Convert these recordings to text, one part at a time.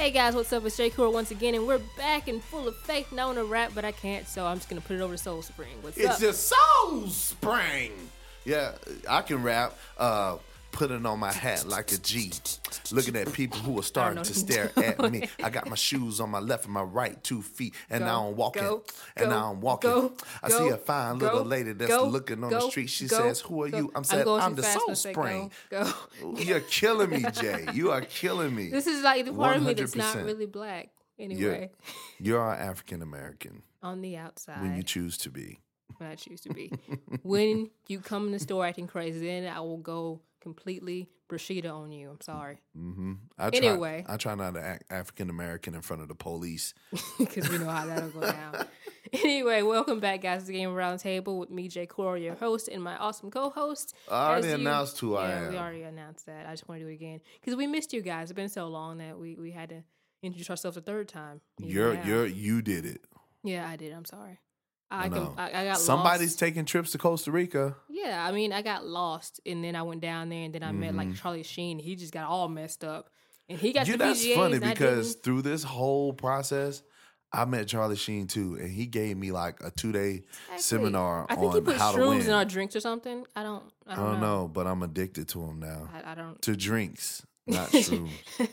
Hey guys, what's up? It's J. Cool once again, and we're back and full of faith. Now I want to rap, but I can't, so I'm just gonna put it over to Soul Spring. What's up? It's just Soul Spring. Yeah, I can rap. Putting on my hat like a G. Looking at people who are starting to stare at me. I got my shoes on my left and my right 2 feet, and now I'm walking. Now I'm walking. I see a fine little lady that's looking on the street. She says, "Who are you?" I'm saying, "I'm the Soul Spring." Go. You're killing me, Jay. You are killing me. This is like the part of me that's not really black. Anyway, you're African American on the outside when you choose to be. When I choose to be. When you come in the store acting crazy, then I will go completely Brashida on you. I'm sorry. Mm-hmm. I try not to act African American in front of the police because we know how that'll go down. Anyway, welcome back, guys, to the Game Roundtable with me, Jay Cora, your host, and my awesome co-host. I already announced who I am. We already announced that. I just want to do it again because we missed you guys. It's been so long that we had to introduce ourselves a third time. You did it. Yeah, I did. I'm sorry. I got Somebody's lost. taking trips to Costa Rica. Yeah, I mean, I got lost, and then I went down there, and then I met like Charlie Sheen. He just got all messed up, and he got the That's PGAs, funny because through this whole process, I met Charlie Sheen too, and he gave me like a 2-day seminar I think on he put how to shrooms win. in our drinks or something. I don't know, but I'm addicted to him now. I don't to drinks, not shrooms.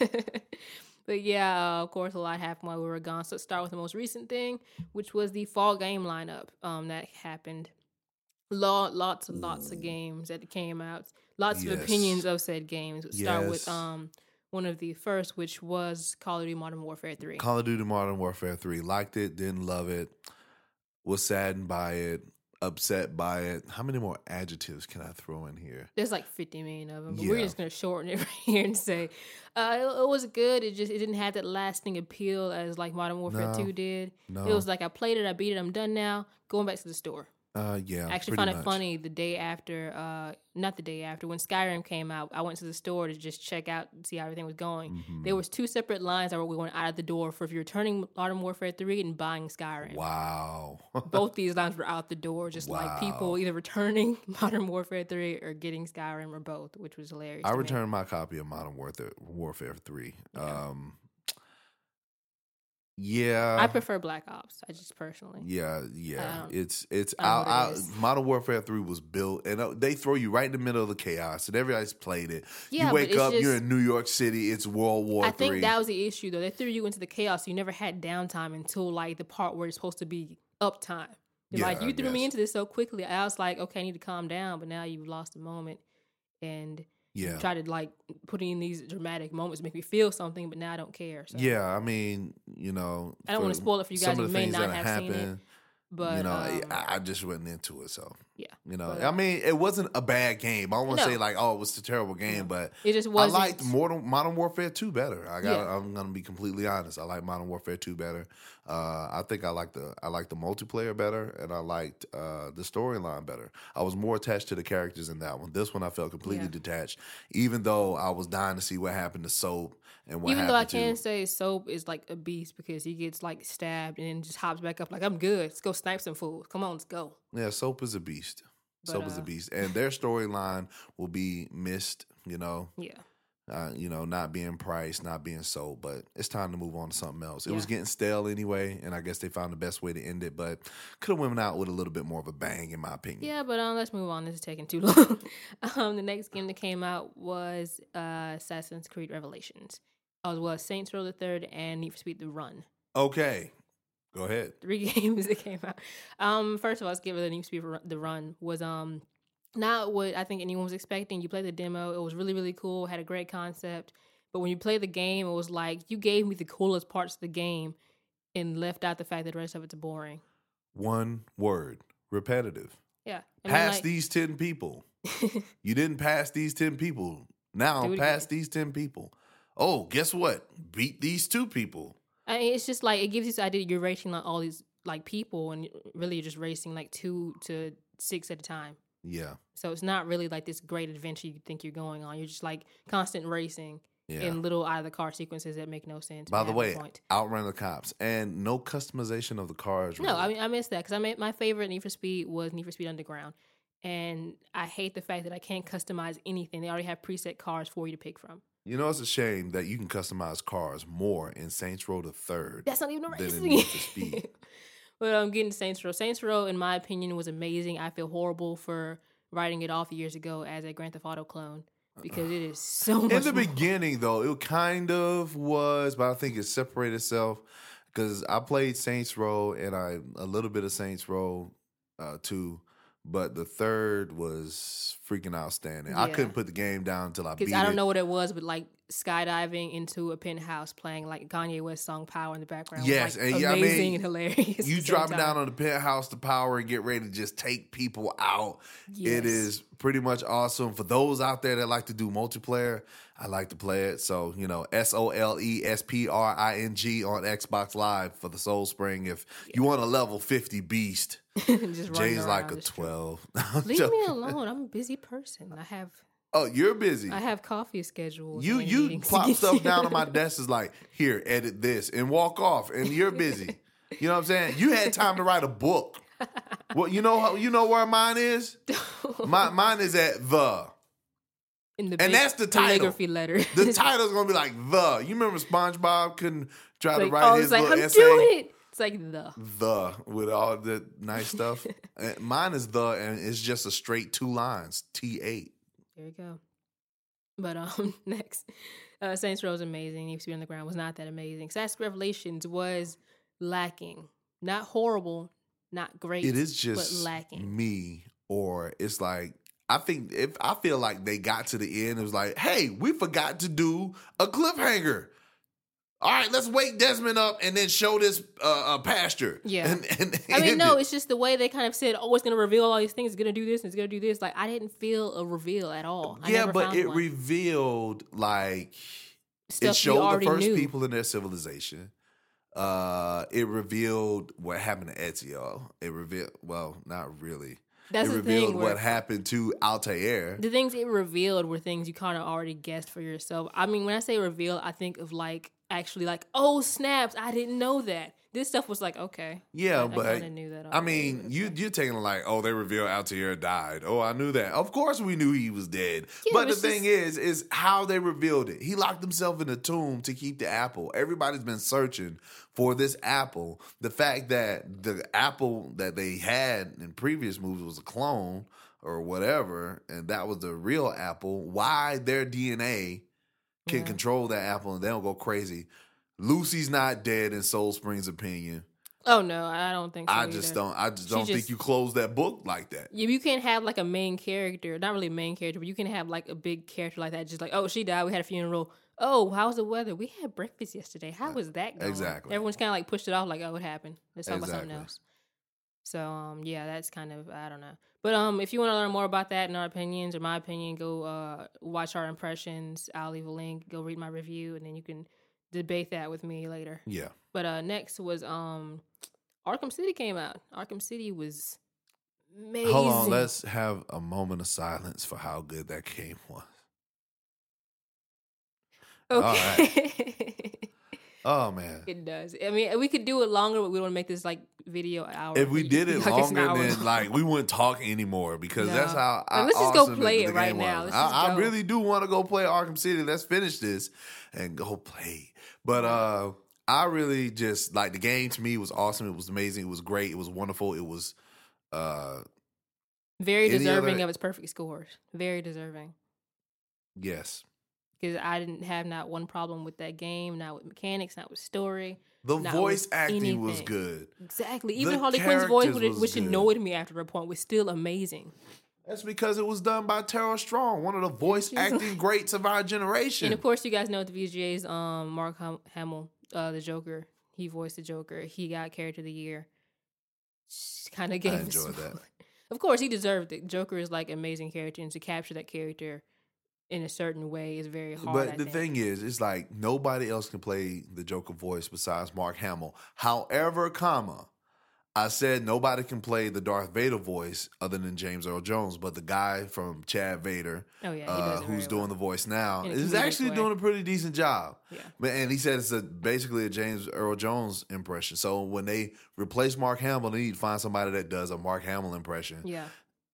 But yeah, of course, a lot happened while we were gone. So let's start with the most recent thing, which was the fall game lineup that happened. Lots and lots of games that came out. Lots of opinions of said games. We'll start with one of the first, which was Call of Duty Modern Warfare 3. Call of Duty Modern Warfare 3. Liked it, didn't love it, was saddened by it, upset by it. How many more adjectives can I throw in here? There's like 50 million of them, but we're just going to shorten it right here and say it was good. It didn't have that lasting appeal as like Modern Warfare 2 did. No. It was like, I played it, I beat it, I'm done now. Going back to the store. I actually found it funny the day after, not the day after, when Skyrim came out, I went to the store to just check out and see how everything was going. Mm-hmm. There was 2 separate lines that were going out of the door for if you're returning Modern Warfare 3 and buying Skyrim. Wow. Both these lines were out the door, just like people either returning Modern Warfare 3 or getting Skyrim or both, which was hilarious. I returned my copy of Modern Warfare 3. Yeah. I prefer Black Ops. I just personally. Yeah. It's Modern Warfare 3 was built, and they throw you right in the middle of the chaos, and everybody's played it. Yeah, you wake up, you're in New York City. It's World War III. I think that was the issue, though. They threw you into the chaos. So you never had downtime until like the part where it's supposed to be uptime. Like you threw me into this so quickly. I was like, okay, I need to calm down, but now you've lost the moment, and try to like put in these dramatic moments to make me feel something, but now I don't care. So. Yeah, I mean, I don't want to spoil it for you guys who may not have seen it. But I just wasn't into it, so But, I mean, it wasn't a bad game. I don't want to say like, oh, it was a terrible game, but it just wasn't. I liked Modern Warfare 2 better. I'm gonna be completely honest. I like Modern Warfare 2 better. I think I like the multiplayer better, and I liked the storyline better. I was more attached to the characters in that one. This one I felt completely detached, even though I was dying to see what happened to Soap and what. Even though I can say Soap is like a beast because he gets like stabbed and then just hops back up like, I'm good. Let's go snipe some fools. Come on, let's go. Yeah, Soap is a beast. Soap is a beast, and their storyline will be missed. Not being Price, not being Soap, but it's time to move on to something else. It was getting stale anyway, and I guess they found the best way to end it, but could have went out with a little bit more of a bang, in my opinion. Yeah, but let's move on. This is taking too long. The next game that came out was Assassin's Creed Revelations, as well as Saints Row the Third and Need for Speed: The Run. Okay. Go ahead. 3 games that came out. First of all, let's give it the Need for Speed: The Run was not what I think anyone was expecting. You played the demo. It was really, really cool. Had a great concept. But when you played the game, it was like you gave me the coolest parts of the game and left out the fact that the rest of it's boring. One word. Repetitive. Yeah. Pass these 10 people. You didn't pass these 10 people. Now pass these 10 people. Oh, guess what? Beat these 2 people. I mean, it's just like it gives you this idea you're racing like all these like people, and really you're just racing like 2 to 6 at a time. Yeah. So it's not really like this great adventure you think you're going on. You're just like constant racing in little out of the car sequences that make no sense. By the way, outrun the cops and no customization of the cars. Really. No, I mean I missed that because my favorite Need for Speed was Need for Speed Underground, and I hate the fact that I can't customize anything. They already have preset cars for you to pick from. You know, it's a shame that you can customize cars more in Saints Row the Third That's not even a than in racing Need for Speed. game. But I'm getting Saints Row. Saints Row, in my opinion, was amazing. I feel horrible for writing it off years ago as a Grand Theft Auto clone because it is so much In the more. beginning, though, it kind of was, but I think it separated itself because I played Saints Row and a little bit of Saints Row 2, but the third was freaking outstanding. I Yeah. couldn't put the game down until I beat it. Because I don't know what it was, but like skydiving into a penthouse playing like Kanye West song "Power" in the background. Yes, was, like, and amazing and hilarious. You at the same dropping time. down on the penthouse to power and get ready to just take people out. Yes. It is pretty much awesome. For those out there that like to do multiplayer, I like to play it. So, you know, SOLESPRING on Xbox Live for the Soul Spring. If you want a level 50 beast, Just running Jay's like around a the street. 12. Leave me alone. I'm a busy person. Oh, you're busy. I have coffee schedules. You and you meetings to plop get stuff to. down on my desk is like, here, edit this and walk off, and you're busy. You know what I'm saying? You had time to write a book. Well, you know where mine is? Mine is at the. In the And that's the title. calligraphy letter. The title's gonna be like the. You remember SpongeBob couldn't try to like, write his it's like, little I'm essay? doing it. It's like The with all the nice stuff. And mine is the, and it's just a straight 2 lines. T8. There you go. But next, Saints Row is amazing. Need to Be on the Ground was not that amazing. Assassin's Revelations was lacking. Not horrible, not great. It is but just lacking. me, or it's like I feel like they got to the end. It was like, hey, we forgot to do a cliffhanger. All right, let's wake Desmond up and then show this pasture. Yeah. And I mean, end no, it. it's just the way they kind of said, oh, it's going to reveal all these things. It's going to do this and it's going to do this. Like, I didn't feel a reveal at all. I Yeah, never but found it one. revealed like Stuff it we showed the already first knew. people in their civilization. It revealed what happened to Ezio. It revealed, well, not really. That's it the revealed thing. Where what happened to Altair. the things it revealed were things you kind of already guessed for yourself. I mean, when I say reveal, I think of like, actually like, oh, snaps, I didn't know that. This stuff was like, okay. Yeah, I but kinda knew that I already, mean, but it's you're taking it like, oh, they revealed Altair died. Oh, I knew that. Of course, we knew he was dead. Yeah, but the it's thing is how they revealed it. He locked himself in a tomb to keep the apple. Everybody's been searching for this apple. The fact that the apple that they had in previous movies was a clone or whatever, and that was the real apple. Why their DNA can Yeah. control that apple and they don't go crazy. Lucy's not dead in Soul Spring's opinion. Oh no, I don't think so. I just don't She think you close that book like that. You can't have like a main character, not really a main character, but you can have like a big character like that. Just like, oh, she died. We had a funeral. Oh, how's the weather? We had breakfast yesterday. How was that going? Exactly. Everyone's kind of like pushed it off, like, oh, it happened. Let's talk about something Exactly. else. So, yeah, that's kind of, I don't know. But if you want to learn more about that and our opinions or my opinion, go watch our impressions. I'll leave a link. Go read my review, and then you can debate that with me later. Yeah. But next was Arkham City came out. Arkham City was amazing. Hold on, let's have a moment of silence for how good that game was. Okay. Oh man. It does. I mean, we could do it longer, but we don't want to make this like video an hour. If we did it Like, it's an longer, hour then long. like we wouldn't talk anymore because No. that's how Like, let's just go awesome play the it right game now. was. Let's just I go. really do want to go play Arkham City. Let's finish this and go play. But I really just like the game. To me, was awesome. It was amazing. It was great. It was wonderful. It was Very any deserving other- of its perfect scores. Very deserving. yes. Because I didn't have not one problem with that game, not with mechanics, not with story. The Not voice with acting was anything. good. Exactly. Even The Harley Quinn's voice, characters was which good. annoyed me after a point, was still amazing. That's because it was done by Tara Strong, one of the voice acting greats of our generation. And of course, you guys know the VGA's Mark Hamill, the Joker. He voiced the Joker. He got Character of the Year. Kind of gave us enjoyed that. Of course, he deserved it. Joker is like amazing character, and to capture that character in a certain way is very hard. But I the think. thing is, it's like nobody else can play the Joker voice besides Mark Hamill. However, I said nobody can play the Darth Vader voice other than James Earl Jones, but the guy from Chad Vader, Oh, yeah, he does it who's very doing well. the voice now, In a is comedic actually way. doing a pretty decent job. Yeah. And he said it's basically a James Earl Jones impression. So when they replace Mark Hamill, they need to find somebody that does a Mark Hamill impression. Yeah.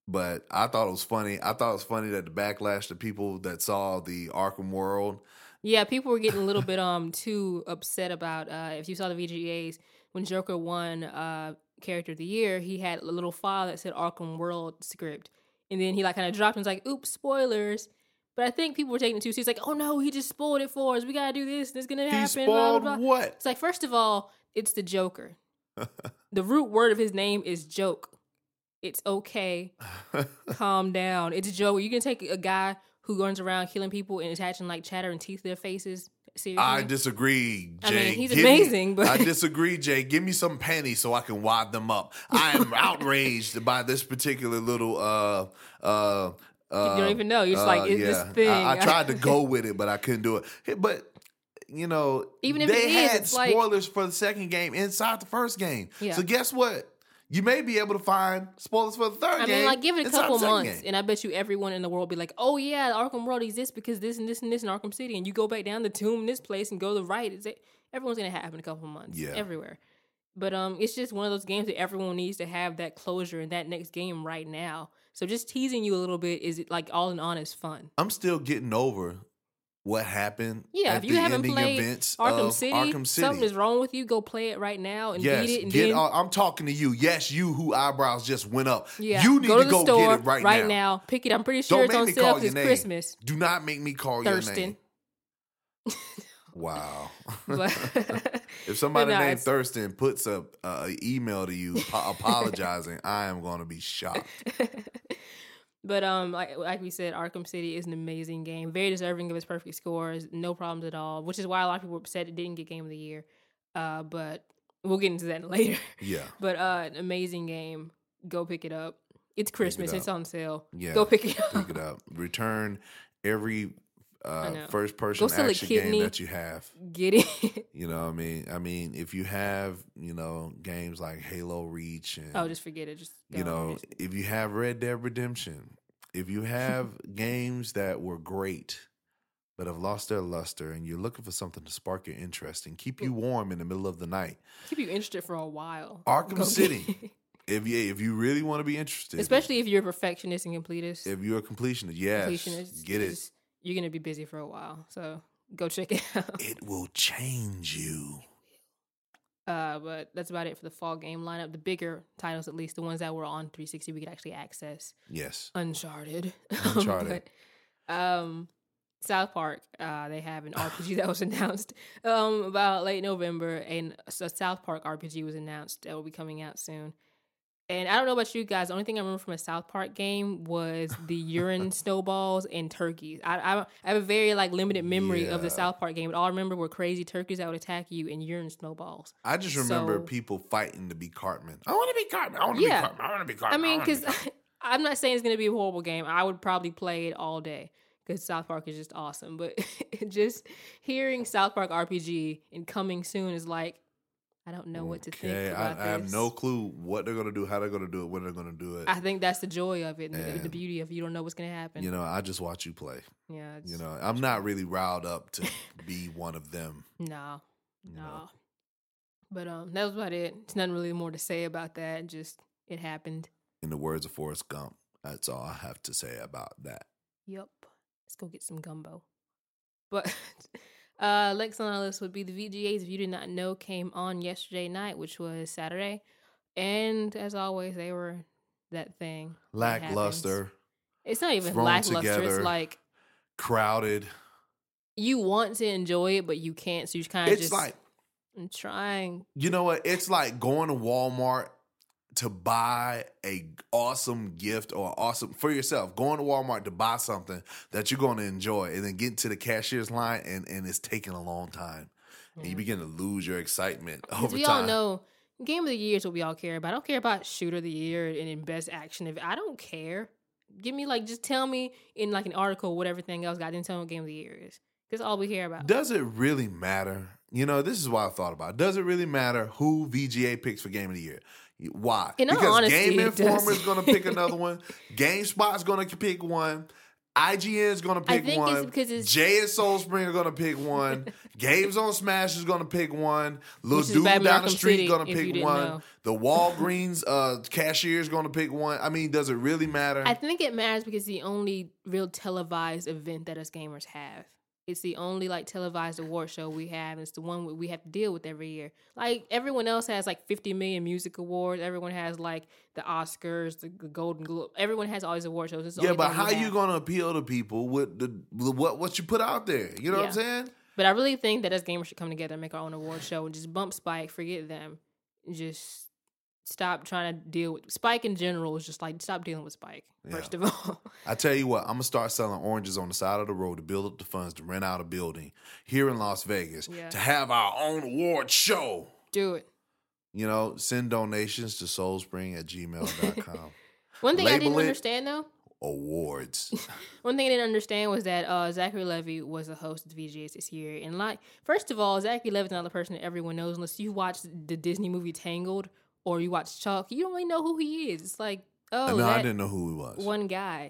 But I thought it was funny. I thought it was funny that the backlash to people that saw the Arkham World. Yeah, people were getting a little bit too upset about if you saw the VGAs when Joker won Character of the Year, he had a little file that said Arkham World script, and then he like kind of dropped and was like, "Oops, spoilers." But I think people were taking it too seriously. Like, "Oh no, he just spoiled it for us. We gotta do this. This is gonna happen." He spoiled blah, blah, blah. what? It's like, first of all, it's the Joker. The root word of his name is joke. It's okay. Calm down. It's Joker. You can take a guy who runs around killing people and attaching like chatter and teeth to their faces. Seriously? I disagree, Jay. I mean, he's amazing, but I disagree, Jay. Give me some panties so I can wad them up. I am outraged by this particular little you don't even know. You're just like, it's this thing. I tried to go with it, but I couldn't do it. But even if they had spoilers for the second game inside the first game. Yeah. So guess what? You may be able to find spoilers for the third game. I mean, like, give it a couple months, and I bet you everyone in the world will be like, "Oh yeah, the Arkham World exists because this and this and this in Arkham City." And you go back down the tomb in this place and go to the right. Everyone's gonna happen in a couple months. Yeah, everywhere. But it's just one of those games that everyone needs to have that closure in that next game right now. So just teasing you a little bit is like all in honest fun. I'm still getting over what happened. Yeah, at if you the haven't played events Arkham of City, Arkham City, something is wrong with you. Go play it right now and yes, beat it. And I'm talking to you. Yes, you who eyebrows just went up. Yeah, you need go to to the go store get it right now. Pick it. I'm pretty sure it's on sale because it's Christmas. Do not make me call Thurston. Your name. Wow. But, if somebody named Thurston puts a email to you apologizing, I am going to be shocked. But like we said, Arkham City is an amazing game. Very deserving of its perfect scores. No problems at all. Which is why a lot of people were upset it didn't get Game of the Year. But we'll get into that later. Yeah. But an amazing game. Go pick it up. It's Christmas. It's on sale. Yeah. Go pick it up. Pick it up. Return every first person action game that you have. Get it. You know what I mean? If you have, games like Halo Reach and just forget it. Just if you have Red Dead Redemption, if you have games that were great but have lost their luster and you're looking for something to spark your interest and keep you warm in the middle of the night. Keep you interested for a while. Arkham City. If you really want to be interested. Especially if you're a perfectionist and completist. If you're a completionist, yes. Get it. You're going to be busy for a while. So go check it out. It will change you. But that's about it for the fall game lineup. The bigger titles, at least, the ones that were on 360, we could actually access. Yes. Uncharted. Uncharted. South Park, they have an RPG that was announced about late November, and a South Park RPG was announced that will be coming out soon. And I don't know about you guys. The only thing I remember from a South Park game was the urine snowballs and turkeys. I have a very limited memory of the South Park game, but all I remember were crazy turkeys that would attack you and urine snowballs. I just remember people fighting to be Cartman. I want to be Cartman. I want to be Cartman. I want to be Cartman. I mean, because I'm not saying it's going to be a horrible game. I would probably play it all day because South Park is just awesome. But just hearing South Park RPG and coming soon is like, I don't know what to think about this. I have no clue what they're going to do, how they're going to do it, when they're going to do it. I think that's the joy of it and the beauty of it. You don't know what's going to happen. I just watch you play. Yeah. I'm not really riled up to be one of them. No. But that was about it. There's nothing really more to say about that. Just, it happened. In the words of Forrest Gump, that's all I have to say about that. Yep. Let's go get some gumbo. But... next on our list would be the VGAs. If you did not know, came on yesterday night, which was Saturday. And as always, they were that thing. Lackluster. It's not even lackluster. Together, it's like crowded. You want to enjoy it, but you can't. So you kind of I'm trying. You know what? It's like going to Walmart to buy a awesome gift or awesome for yourself. Going to Walmart to buy something that you're going to enjoy and then getting to the cashier's line and it's taking a long time. Yeah. And you begin to lose your excitement over time. We all know Game of the Year is what we all care about. I don't care about Shooter of the Year and in Best Action. I don't care. Give me just tell me in an article what everything else got. Then tell me what Game of the Year is. That's all we care about. Does it really matter? This is what I thought about. Does it really matter who VGA picks for Game of the Year? Why? In because honesty, Game Informer is going to pick another one. GameSpot's going to pick one. IGN is going to pick think one. it's because it's Jay and Soul Spring are going to pick one. Games on Smash is going to pick one. Little Which is dude Bad down Arkham the street City, going to if you pick didn't one. know. The Walgreens cashier is going to pick one. I mean, does it really matter? I think it matters because it's the only real televised event that us gamers have. It's the only like televised award show we have. It's the one we have to deal with every year. Like everyone else has like 50 million music awards. Everyone has like the Oscars, the Golden Globe. Everyone has all these award shows. It's the Yeah, only but thing how we have. you going to appeal to people with what you put out there? You know what I'm saying? But I really think that us gamers should come together and make our own award show and just bump Spike, forget them, and just stop trying to deal with Spike in general. Is just like stop dealing with Spike first of all. I tell you what, I'm gonna start selling oranges on the side of the road to build up the funds to rent out a building here in Las Vegas to have our own award show. Do it. You know, send donations to soulspring@gmail.com. One thing I Label didn't it understand though. Awards. One thing I didn't understand was that Zachary Levy was the host of the VGAs this year. And like, first of all, Zachary Levy's not the person that everyone knows unless you watch the Disney movie Tangled or you watch Chuck. You don't really know who he is. It's like, oh, no, I didn't know who he was. One guy.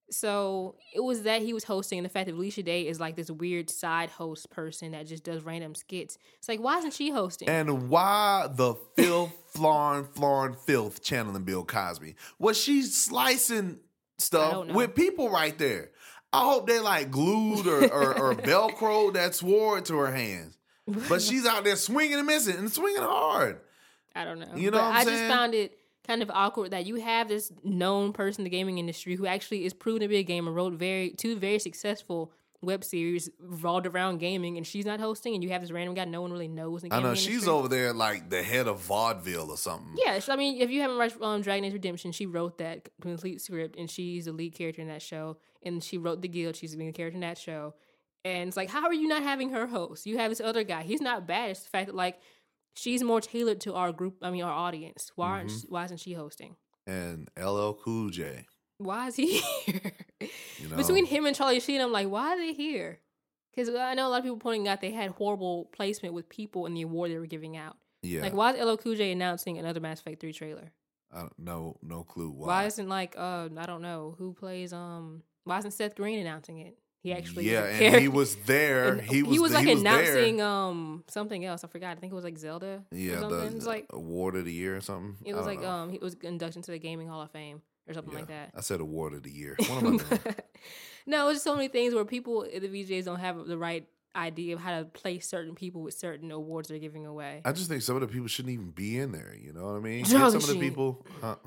So it was that he was hosting, and the fact that Alicia Day is like this weird side host person that just does random skits. It's like, why isn't she hosting? And why the filth, florin, filth channeling Bill Cosby? Was she slicing stuff with people right there? I hope they like glued or Velcro that sword to her hands. But she's out there swinging and missing and swinging hard. I don't know. You know what I'm saying? I just found it kind of awkward that you have this known person in the gaming industry who actually is proven to be a gamer, wrote two very successful web series revolved around gaming, and she's not hosting, and you have this random guy no one really knows in the gaming industry. She's over there like the head of vaudeville or something. Yeah, I mean, if you haven't watched Dragon Age Redemption, she wrote that complete script, and she's the lead character in that show, and she wrote The Guild, she's the main character in that show, and it's like, how are you not having her host? You have this other guy. He's not bad. It's the fact that, like, she's more tailored to our group, our audience. Why isn't she hosting? And LL Cool J. Why is he here? Between him and Charlie Sheen, I'm like, why are they here? Because I know a lot of people pointing out they had horrible placement with people in the award they were giving out. Yeah. Like, why is LL Cool J announcing another Mass Effect 3 trailer? No clue why. Why isn't I don't know, who plays, why isn't Seth Green announcing it? He actually and he was there. He was announcing there. Something else. I forgot. I think it was like Zelda. Yeah, it was like Award of the Year or something. It was like he was inducted into the Gaming Hall of Fame or something like that. I said Award of the Year. What am I doing? No, it's just so many things where people in the VGAs don't have the right idea of how to place certain people with certain awards they're giving away. I just think some of the people shouldn't even be in there. You know what I mean? Some of the people.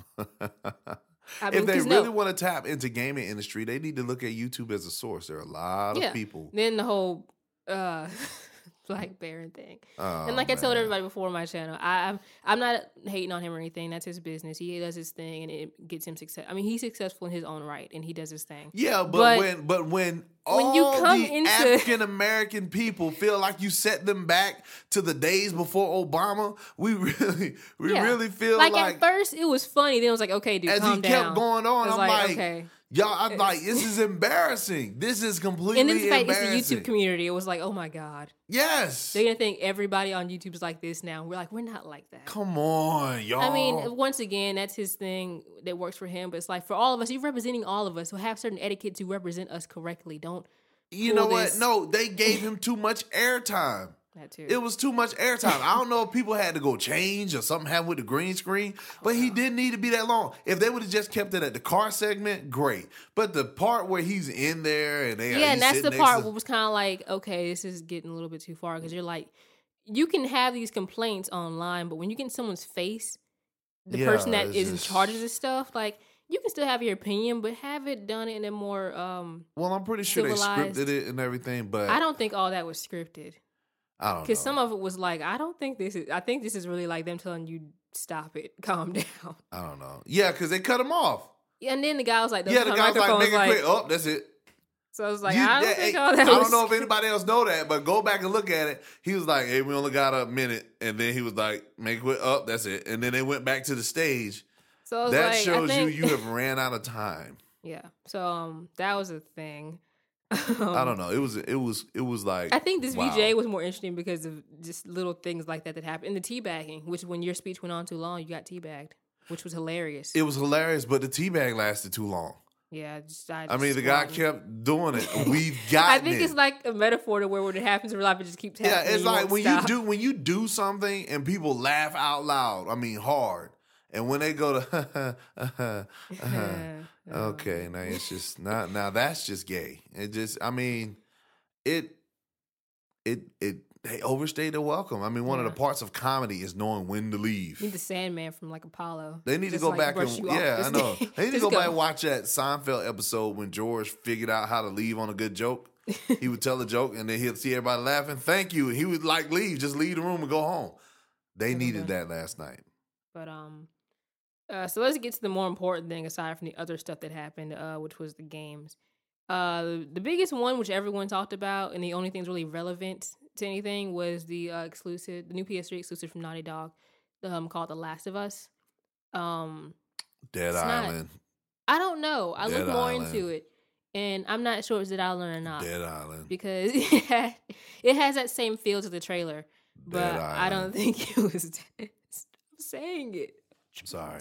If they really want to tap into gaming industry, they need to look at YouTube as a source. There are a lot of people. Then the whole Black Baron thing. And like I told everybody before on my channel, I'm not hating on him or anything. That's his business. He does his thing and it gets him success. I mean, he's successful in his own right and he does his thing. Yeah, but when all you come the African American people feel like you set them back to the days before Obama, we really feel like at first it was funny. Then it was like, okay, dude, calm down. As he kept going on, I'm like, okay. Y'all, I'm like, this is embarrassing. This is completely embarrassing. And then it's the YouTube community. It was like, oh my God. Yes. They're going to think everybody on YouTube is like this now. We're like, we're not like that. Come on, y'all. I mean, once again, that's his thing that works for him. But it's like, for all of us, you're representing all of us. So have certain etiquette to represent us correctly. Don't. You know what? No, they gave him too much airtime. That too. It was too much airtime. I don't know if people had to go change or something happened with the green screen, but he didn't need to be that long. If they would have just kept it at the car segment, great. But the part where he's in there and and that's the part where was kind of like, okay, this is getting a little bit too far because you're like, you can have these complaints online, but when you get in someone's face, the person that is in charge of this stuff, like, you can still have your opinion, but have it done in a more well, I'm pretty sure civilized. They scripted it and everything, but I don't think all that was scripted. I don't know. Because some of it was like, I think this is really like them telling you, stop it, calm down. I don't know. Yeah, because they cut him off. Yeah, and then the guy was like, the guy was like, make it quick. Oh, that's it. So I was like, I don't think all that I don't know if anybody else know that, but go back and look at it. He was like, hey, we only got a minute. And then he was like, make it quick. Oh, that's it. And then they went back to the stage. So that shows you have ran out of time. Yeah. So that was a thing. I don't know. It was like, I think this VJ was more interesting because of just little things like that happened. And the teabagging, which when your speech went on too long, you got teabagged, which was hilarious. It was hilarious, but the teabag lasted too long. Yeah, I mean, the guy kept doing it. We've gotten I think it's like a metaphor to where when it happens in real life, it just keeps happening. Yeah, it's like when you do something and people laugh out loud. I mean, hard. And when they go to okay, now it's just now that's just gay. It just, I mean, they overstayed their welcome. I mean, one of the parts of comedy is knowing when to leave. You need the Sandman from like Apollo. They need to go back and I know. They need to go back and watch that Seinfeld episode when George figured out how to leave on a good joke. He would tell a joke and then he'd see everybody laughing. Thank you. And he would like leave, just leave the room and go home. They needed that last night. But so let's get to the more important thing aside from the other stuff that happened, which was the games. The biggest one, which everyone talked about, and the only thing that's really relevant to anything was the new PS3 exclusive from Naughty Dog, called The Last of Us. Dead Island. I don't know. I looked more into it, and I'm not sure it's Dead Island or not. Dead Island. Because it has that same feel to the trailer, but I don't think it was dead. I'm saying it. I'm sorry.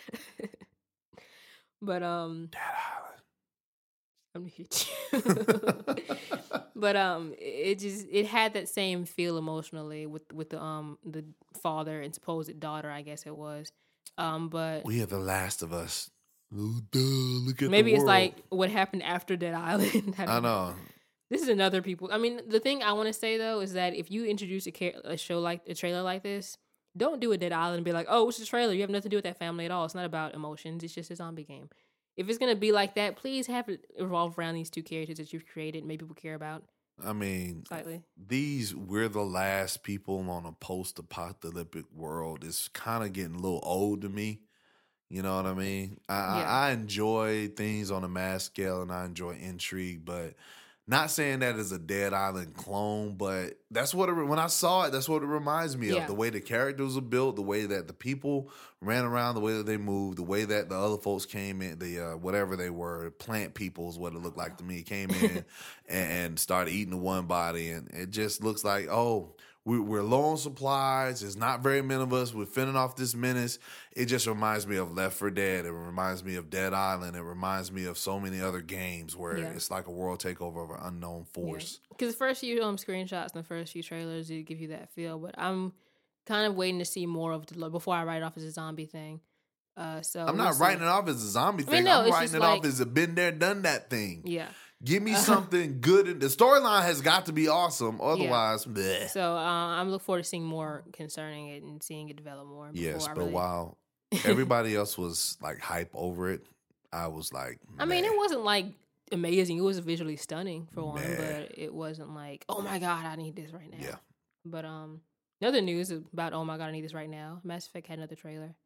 But Dead Island. I'm gonna hit you. But it had that same feel emotionally with the father and supposed daughter, I guess it was. But we are the last of us. Oh, duh, look at maybe the it's world. like what happened after Dead Island. I know. This is another people. I mean, the thing I want to say though is that if you introduce a show like a trailer like this, don't do a Dead Island and be like, oh, it's a trailer. You have nothing to do with that family at all. It's not about emotions. It's just a zombie game. If it's going to be like that, please have it revolve around these two characters that you've created. Maybe people care about. I mean, slightly. We're the last people on a post-apocalyptic world. It's kind of getting a little old to me. You know what I mean? I enjoy things on a mass scale and I enjoy intrigue, but not saying that as a Dead Island clone, but that's what when I saw it, that's what it reminds me of. The way the characters were built, the way that the people ran around, the way that they moved, the way that the other folks came in, the whatever they were, plant people is what it looked like to me. Came in and started eating the one body, and it just looks like, oh, we're low on supplies. There's not very many of us. We're fending off this menace. It just reminds me of Left 4 Dead. It reminds me of Dead Island. It reminds me of so many other games where it's like a world takeover of an unknown force. Because the first few screenshots and the first few trailers did give you that feel, but I'm kind of waiting to see more of the before I write it off as a zombie thing. So I'm not writing it off as a zombie thing. I'm writing it off as a been there, done that thing. Yeah. Give me something good. The storyline has got to be awesome. Otherwise, bleh. So I'm looking forward to seeing more concerning it and seeing it develop more. Yes, but while everybody else was like hype over it, I was like, I mean, it wasn't like amazing. It was visually stunning for one, but it wasn't like, oh my God, I need this right now. Yeah. But another news about, oh my God, I need this right now. Mass Effect had another trailer.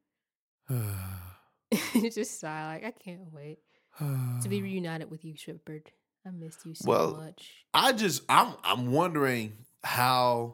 Just sigh, like, I can't wait to be reunited with you, Shepard. I missed you so much. I'm wondering how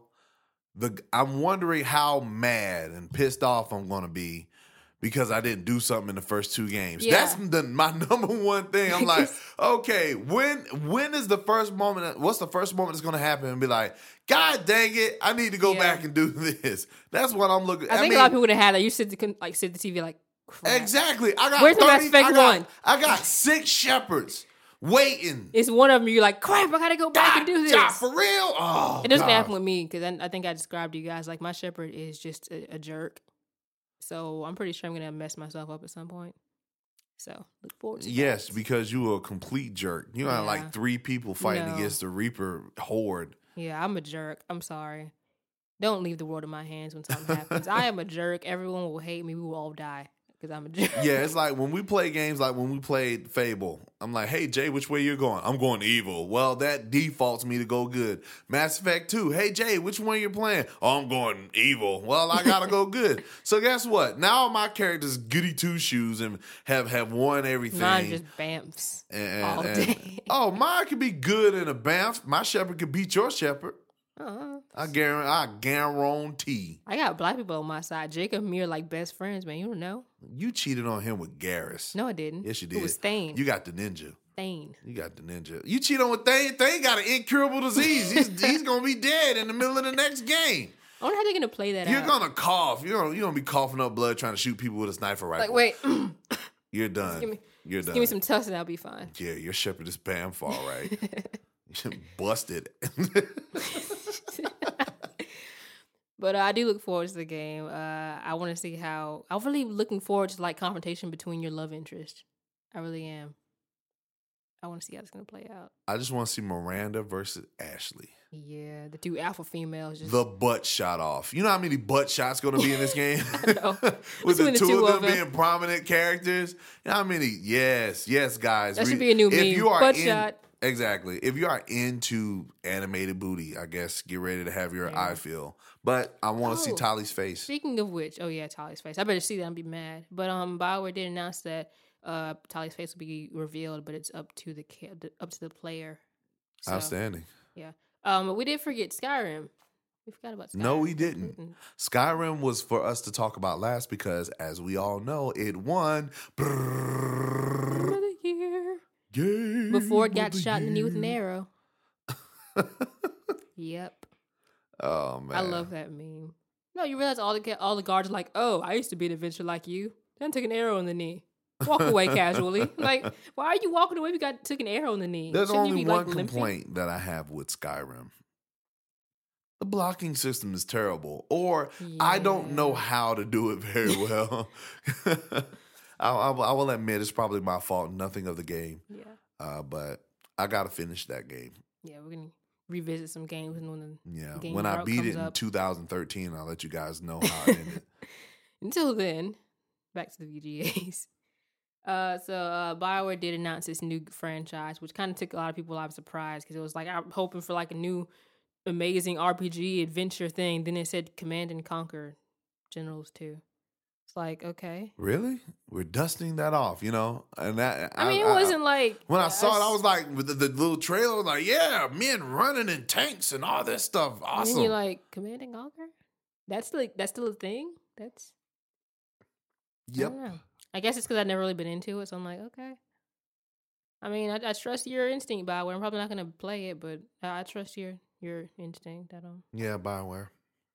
mad and pissed off I'm gonna be because I didn't do something in the first two games. Yeah. That's my number one thing. I'm like, okay, when is the first moment? What's the first moment that's gonna happen and be like, God dang it, I need to go back and do this. That's what I'm looking. I think a lot of people would have had that. You sit the TV like, crap. Exactly. I got Where's the Mass Effect 1? I got 6 Shepards. Waiting. It's one of them. You're like, crap, I gotta go back and do this. For real? Oh, it doesn't happen with me because I think I described to you guys like my Shepard is just a jerk. So I'm pretty sure I'm gonna mess myself up at some point. So look forward to that. Because you were a complete jerk. You had like 3 people fighting against the Reaper horde. Yeah, I'm a jerk. I'm sorry. Don't leave the world in my hands when something happens. I am a jerk. Everyone will hate me. We will all die. Because I'm a jerk. Yeah, it's like when we play games like when we played Fable, I'm like, hey, Jay, which way you going? I'm going evil. Well, that defaults me to go good. Mass Effect 2, hey, Jay, which one you playing? Oh, I'm going evil. Well, I got to go good. So guess what? Now my character's goody two-shoes and have won everything. Mine just bamfs all day. Oh, mine could be good in a bamf. My Shepard could beat your Shepard. I guarantee. I got black people on my side. Jacob and me are like best friends, man. You don't know. You cheated on him with Garrus. No, I didn't. Yes, you did. It was Thane. You got the ninja. Thane. You got the ninja. You cheat on with Thane. Thane got an incurable disease. He's gonna be dead in the middle of the next game. I wonder how they're gonna play that. You're gonna cough. You're gonna be coughing up blood trying to shoot people with a sniper rifle. Like, wait. You're done. You're Just done. give me some Tussin, I'll be fine. Yeah, your Shepherdess Banfall, right? Busted. But I do look forward to the game. I want to see how. I'm really looking forward to like confrontation between your love interest. I really am. I want to see how it's gonna play out. I just want to see Miranda versus Ashley. Yeah, the two alpha females. Just The butt shot off. You know how many butt shots going to be in this game? I know. With the Between two of them being prominent characters. You know how many? Yes, guys. That should be a new meme. If you are Butt shot. Exactly. If you are into animated booty, I guess get ready to have your eye feel. But I want to see Tali's face. Speaking of which, Tali's face. I better see that and be mad. But BioWare did announce that Tali's face will be revealed, but it's up to the player. So, Outstanding. Yeah. But we did forget Skyrim. We forgot about Skyrim. No, we didn't. Skyrim was for us to talk about last because, as we all know, it won. Another year. Game Before it got shot in the knee with an arrow. Yep. Oh, man. I love that meme. No, you realize all the guards are like, oh, I used to be an adventurer like you. Then took an arrow in the knee. Walk away casually. Like, why are you walking away? You took an arrow in the knee. There's Shouldn't only you be, one limping? complaint that I have with Skyrim. The blocking system is terrible, or I don't know how to do it very well. I will admit it's probably my fault. Nothing of the game. Yeah. But I got to finish that game. Yeah, we're going to revisit some games when the game when I beat it in 2013, I'll let you guys know how it ended. Until then, back to the VGAs. So BioWare did announce this new franchise, which kind of took a lot of people out of surprise because it was like I'm hoping for like a new amazing RPG adventure thing. Then it said Command and Conquer Generals 2. It's like, okay, really? We're dusting that off, you know? And that I mean, it wasn't like when I saw it, I was like, with the little trailer, I was like, yeah, men running in tanks and all this stuff. Awesome. And then you're like, Command and Conquer? That's still a thing. That's yep. I don't know. I guess it's because I've never really been into it, so I'm like, okay. I mean, I trust your instinct, BioWare. I'm probably not going to play it, but I trust your instinct. Yeah, BioWare.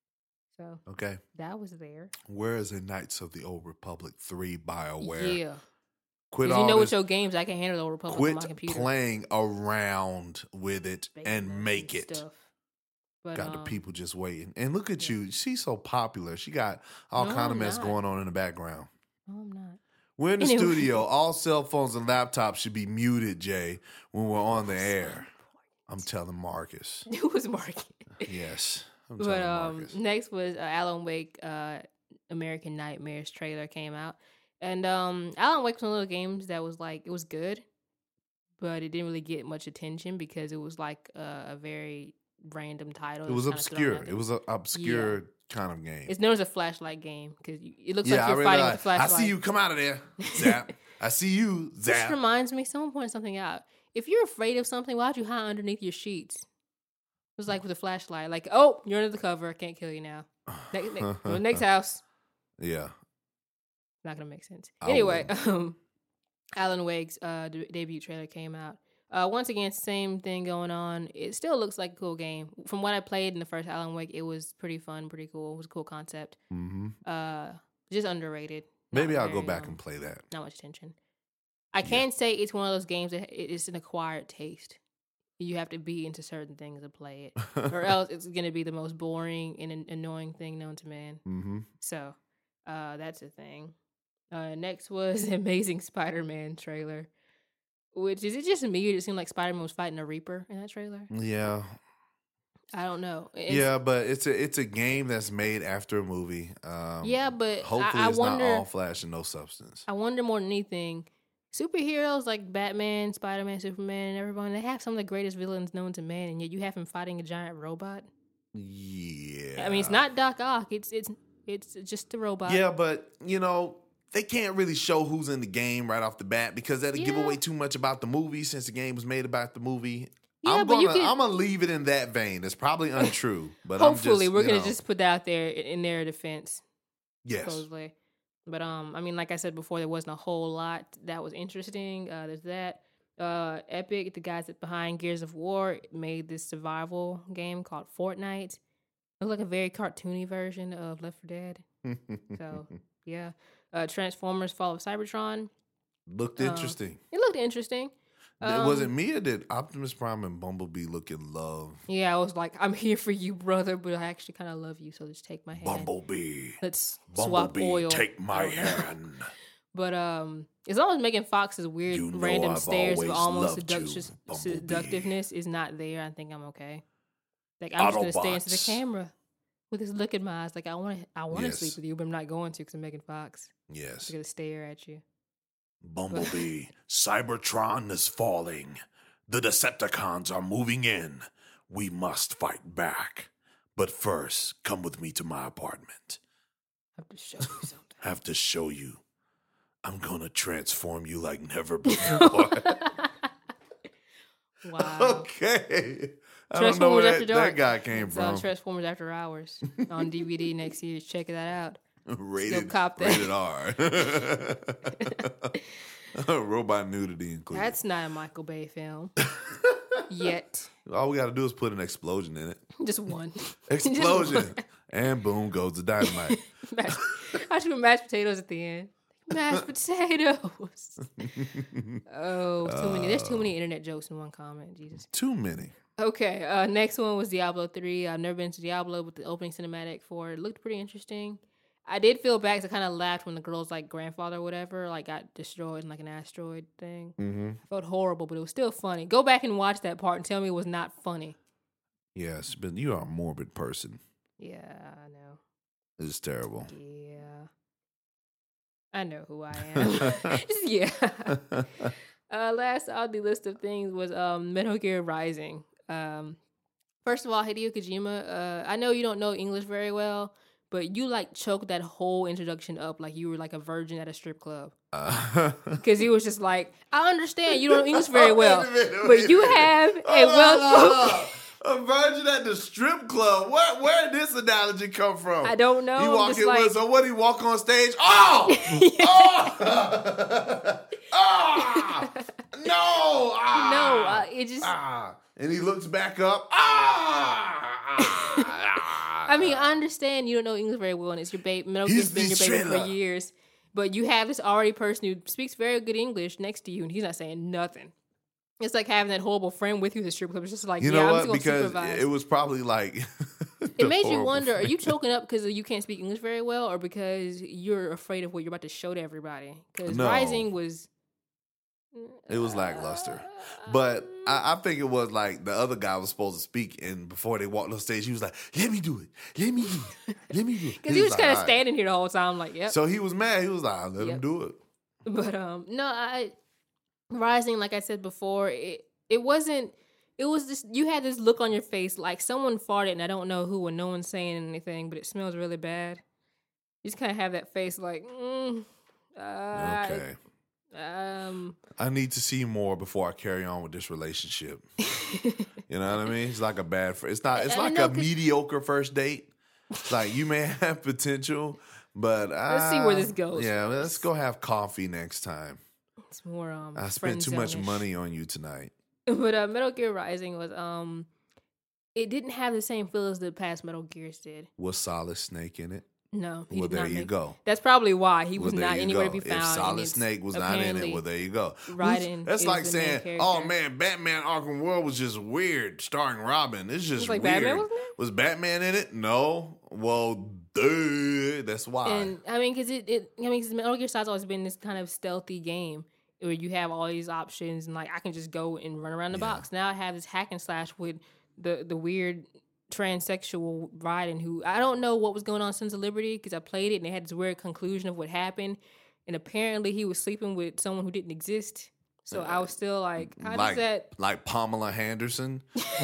So okay, that was there. Where is the Knights of the Old Republic 3 BioWare? Yeah. Quit all you know with your games, I can handle the Old Republic on my computer. Quit playing around with it and make it. Stuff. But, got the people just waiting. And look at you. She's so popular. She got all kind of mess going on in the background. No, I'm not. We're in the studio. All cell phones and laptops should be muted, Jay, when we're on the air. I'm telling Marcus. Who was Marcus? Yes. I'm telling Marcus. Next was Alan Wake American Nightmares trailer came out. And Alan Wake was one of those games that was like, it was good, but it didn't really get much attention because it was like a very random title. It was obscure. It was an obscure kind of game. It's known as a flashlight game because it looks like you're fighting with a flashlight. I see you. Come out of there. Zap. I see you. Zap. This reminds me, someone pointed something out. If you're afraid of something, why'd you hide underneath your sheets? It was like with a flashlight. Like, oh, you're under the cover. I can't kill you now. Next house. Yeah. Not going to make sense. Anyway, Alan Wake's debut trailer came out. Once again, same thing going on. It still looks like a cool game. From what I played in the first Alan Wake, it was pretty fun, pretty cool. It was a cool concept. Mm-hmm. Just underrated. Maybe I'll go back and play that. Not much attention. I can say it's one of those games that it's an acquired taste. You have to be into certain things to play it, or else it's going to be the most boring and annoying thing known to man. Mm-hmm. So that's a thing. Next was the Amazing Spider-Man trailer. Which, is it just me? It seemed like Spider-Man was fighting a Reaper in that trailer. Yeah. I don't know. But it's a game that's made after a movie. Yeah, but hopefully I it's wonder, not all flash and no substance. I wonder more than anything, superheroes like Batman, Spider-Man, Superman, and everyone, they have some of the greatest villains known to man, and yet you have him fighting a giant robot. Yeah. I mean, it's not Doc Ock. It's just a robot. Yeah, but, they can't really show who's in the game right off the bat because that'll give away too much about the movie since the game was made about the movie. Yeah, I'm gonna leave it in that vein. It's probably untrue, but hopefully we're gonna just put that out there in their defense. Yes. Supposedly. But I mean, like I said before, there wasn't a whole lot that was interesting. There's that. Epic, the guys behind Gears of War, made this survival game called Fortnite. It looked like a very cartoony version of Left 4 Dead. So yeah. Transformers: Fall of Cybertron. Looked interesting. It looked interesting. Was it me or did Optimus Prime and Bumblebee look in love? Yeah, I was like, I'm here for you, brother, but I actually kind of love you, so just take my hand. Bumblebee. Let's swap Bumblebee, oil. take my hand. But as long as Megan Fox's weird random I've stares of always almost loved you, Bumblebee. seductiveness is not there, I think I'm okay. Like I'm just gonna stare into the Autobots. camera with this look in my eyes. Like I want to Yes. sleep with you, but I'm not going to because I'm Megan Fox. Yes. I'm gonna stare at you. Bumblebee, Cybertron is falling. The Decepticons are moving in. We must fight back. But first, come with me to my apartment. I have to show you something. Have to show you. I'm gonna transform you like never before. Wow. Okay. I don't know where that guy came It's from. Transformers After Hours on DVD next year. Check that out. Rated, cop that. rated R. Robot nudity included. That's not a Michael Bay film. Yet. All we got to do is put an explosion in it. Just one. Explosion. And boom goes the dynamite. I should put mashed potatoes at the end. Mashed potatoes. Oh, too many. There's too many internet jokes in one comment. Jesus. Too many. Okay. Next one was Diablo 3. I've never been to Diablo, but the opening cinematic for it looked pretty interesting. I did feel bad because I kind of laughed when the girl's like grandfather or whatever like got destroyed in like an asteroid thing. Mm-hmm. I felt horrible, but it was still funny. Go back and watch that part and tell me it was not funny. Yes, but you are a morbid person. Yeah, I know. It's terrible. Yeah. I know who I am. Yeah. Last on the list of things was Metal Gear Rising. First of all, Hideo Kojima, I know you don't know English very well, but you like choked that whole introduction up like you were like a virgin at a strip club. Because he was just like, I understand you don't know English very well, but you have a well-spoken... A virgin at the strip club. Where did this analogy come from? I don't know. He walking like, so what? He walk on stage? Oh, oh, no, no. It just. And he looks back up. I mean, I understand you don't know English very well, and it's your baby. Metal Gear's been your baby for years, but you have this already person who speaks very good English next to you, and he's not saying nothing. It's like having that horrible friend with you at the strip club. It's just like, you know I'm what? just going to Because supervise. it was probably like... It made you wonder, are you choking up because you can't speak English very well or because you're afraid of what you're about to show to everybody? Because Rising was... It was lackluster. But I think it was like the other guy was supposed to speak, and before they walked on stage, he was like, let me do it. Let me do it. Let me do it. Because he was kind of standing here the whole time like, yep. So he was mad. He was like, let him do it. But, Rising, like I said before, it wasn't, it was just, you had this look on your face like someone farted and I don't know who and no one's saying anything, but it smells really bad. You just kind of have that face like, okay. I need to see more before I carry on with this relationship. You know what I mean? It's like a bad, it's like a mediocre first date. It's like you may have potential, but let's see where this goes. Yeah, let's go have coffee next time. It's more I spent too much money on you tonight. But Metal Gear Rising was it didn't have the same feel as the past Metal Gears did. Was Solid Snake in it? No. Well, there you go. That's probably why he was not anywhere to be found. If Solid Snake was not in it, well, there you go. That's like saying, oh man, Batman Arkham World was just weird, starring Robin. It's just like weird. Batman was Batman in it? No. Well, duh. That's why. And I mean, because Metal Gear Solid's always been this kind of stealthy game where you have all these options and like I can just go and run around the box. Now I have this hack and slash with the weird transsexual Raiden who I don't know what was going on Sons of Liberty because I played it and they had this weird conclusion of what happened and apparently he was sleeping with someone who didn't exist. So I was still like, how does that... Like Pamela Henderson?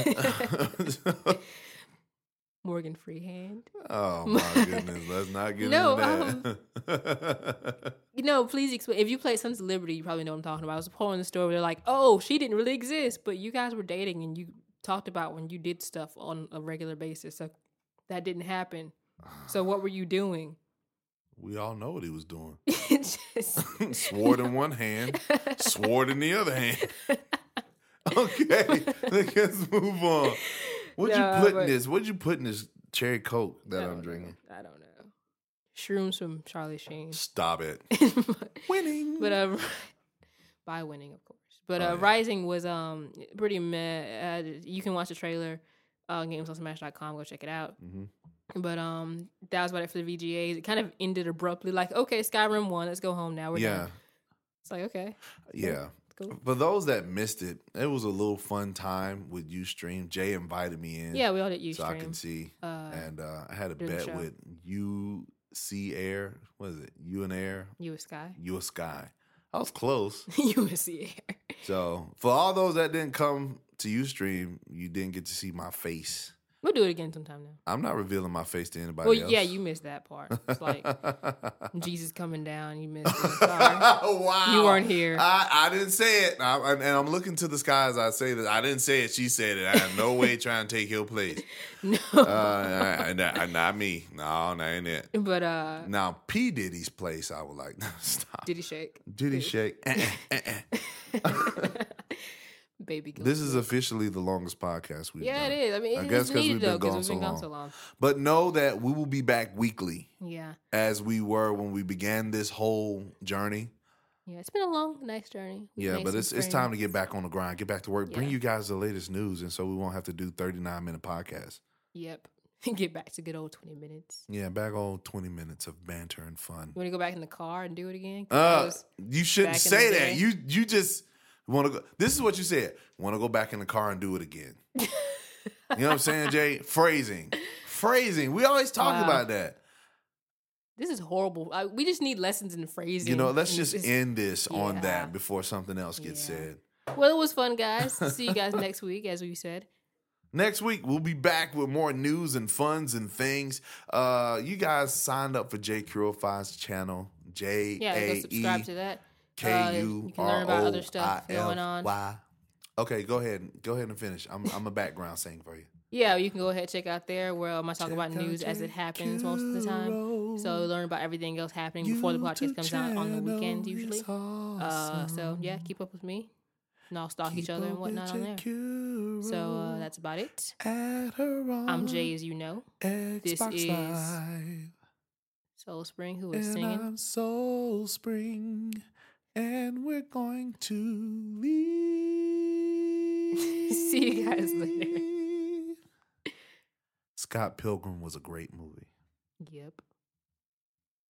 Morgan Freehand. Oh my goodness, let's not get into that. Please explain. If you played Sons of Liberty, you probably know what I'm talking about. I was pulling the story where they're like, oh, she didn't really exist, but you guys were dating and you talked about when you did stuff on a regular basis. So that didn't happen. So what were you doing? We all know what he was doing. Sword in one hand, sword in the other hand. Okay, let's move on. What'd you put in this cherry Coke that I'm drinking? I don't know. Shrooms from Charlie Sheen. Stop it. Winning. But by winning, of course. But Oh, yeah. Rising was pretty meh. You can watch the trailer. Gamesonsmash.com. Go check it out. Mm-hmm. But that was about it for the VGAs. It kind of ended abruptly. Like, okay, Skyrim won. Let's go home now. We're done. It's like, okay. Yeah. Cool. For those that missed it, it was a little fun time with Ustream. Jay invited me in. Yeah, we all did Ustream. So I can see. And I had a during the bet show. with UC Air. What is it? U and Air? US Sky. US Sky. I was close. USC Air. So for all those that didn't come to Ustream, you didn't get to see my face. We'll do it again sometime now. I'm not revealing my face to anybody else. Yeah, you missed that part. It's like Jesus coming down. You missed it. Sorry. Wow. You weren't here. I didn't say it. And I'm looking to the skies. I say that. I didn't say it. She said it. I have no way trying to take your place. No. Not me. No, that ain't it. But Now, P. Diddy's place, I would like, stop. Diddy shake. Diddy shake. Baby girl. This is officially the longest podcast we've done. Yeah, it is. I mean, I it's guess because needed we've been though, gone we've been gone so long. But know that we will be back weekly. Yeah. As we were when we began this whole journey. Yeah, it's been a long, nice journey. Yeah, but it's time to get back on the grind, get back to work, bring you guys the latest news, and so we won't have to do 39-minute podcasts. Yep. Get back to good old 20 minutes. Yeah, back on 20 minutes of banter and fun. You want to go back in the car and do it again? You shouldn't say that. You just want to go. This is what you said. Want to go back in the car and do it again. You know what I'm saying, Jay? Phrasing. We always talk about that. This is horrible. We just need lessons in phrasing. You know, let's just end this on that before something else gets said. Well, it was fun, guys. See you guys next week, as we said. Next week, we'll be back with more news and funs and things. You guys signed up for Jay Curify's channel, J-A-E. Yeah, go subscribe to that. K-U-R-O-I-L-Y. You can learn about other stuff going on. Okay, go ahead and finish. I'm a background saying for you. Yeah, you can go ahead and check out there where I talk about news as it happens most of the time. So learn about everything else happening before the podcast comes out on the weekends usually. So yeah, keep up with me. And I'll stalk each other and whatnot on there. So that's about it. I'm Jay, as you know. This is Soul Spring, who is singing. I'm Soul Spring, and we're going to leave. See you guys later. Scott Pilgrim was a great movie. Yep.